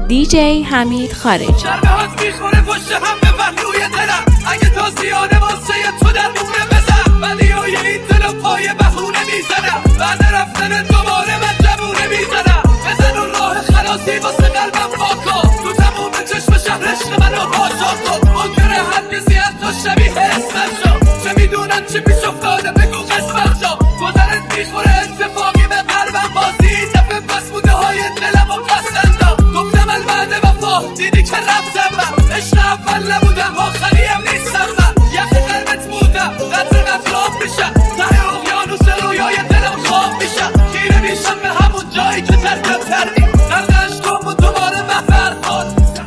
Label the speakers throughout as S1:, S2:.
S1: دیجی حمید خارجی.
S2: شربهات میخوره پشت هم به پهلوی دلم، اگه تا زیاده واسه تو در مونه بزن. بدیای این دل و پای بهونه میزنم، بعد رفتن دوباره من جمونه میزنم. بزن اون راه خلاصی واسه قلبم پاکا، تو تموم چشم شهر عشق منو آزاد کن. ممکنه هر کسی حتی شبیه اسمت شو، چه میدونن چی پیش افتاده بگو قسمت شو. گذرت میخوره اتفاقی به قلبم بازی، دفعه پس بوده های دلم و پسندا. گفتم البته وفا دیدی که رفتم من، عشق اول نبودم آخریم نیستم من. یخ قلبت بودم قدر قطراب میشم، ته اقیانوس رویای دلم خواب میشم. خیره میشم به همون جایی که ترکم کردی، قرد عشقم و دوباره من برخواد میزم.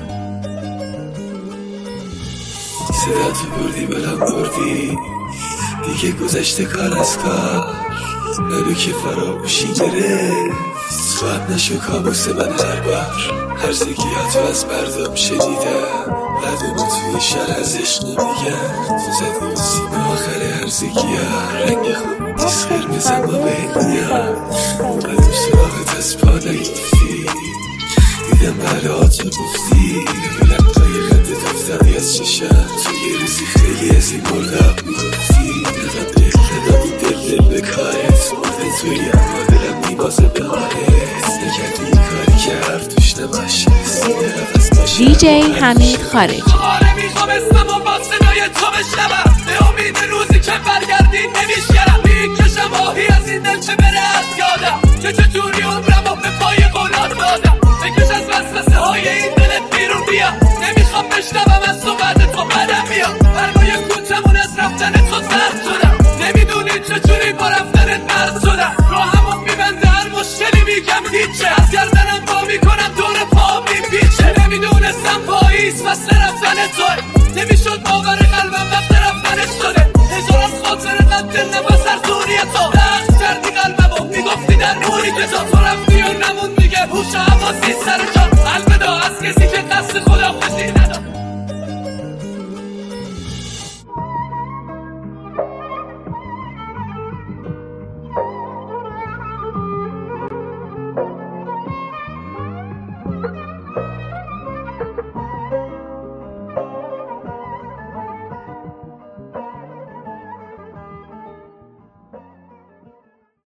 S3: صدا تو بردی بلم بردی، دیگه گذشته کار از کار. نبی که فراموشی گرفت، سواب نشو کابوس من هر بار. هرزگیاتو از مردم شنیدم، بعدمو توی شهر از عشق نمیگم. تو زدی و سیمه آخر هرزگیات، رنگ خوب دیس قرمزم با بهنیام. اومدم سراغت از پا نگیفتی، دیدم بلاتو گفتی. لبقای خندت افتادی از چشم، تو یه روزی خیلی از این مرغب میگفتی. نقم دل ندادی دل به کارت، مرده توی اما دلم میبازه به حالت. نکردی این کاری که حرف توش نباشه، سینه نفس باشه.
S1: دیجی حمید خارجی.
S2: دوباره میخوام اسمم و با صدای تو بشنوم، به امید روزی که برگردی نمیشگرم. میکشم آهی از این دل چه بره از یادم، که چطوری عمرم و به پای قولات دادم. بکش از وسوسه های این دلت بیرون بیا، نمیخوام بشنوم از تو بعد تو بدم میاد. برگای کوچمون از رفتن تو زرد شدم، نمیدونی چجوری با رفتنت مرد شدم. راهمو میبنده هر مشکلی میگم هیچه، از گردنم با میکنم دور پا میپیچه. نمیدونستم پاییز فصل رفتن توی، نمیشد باور قلبم وقت رفتنت شده. هزار از خاطر قد دل نفس ارزونی تو، دست کردی قلبمو میگفتی در نوری که تو رفتی و نمون دیگه هوش و حواسی سر جا. البدا از کسی که قصد خدافزی نداد.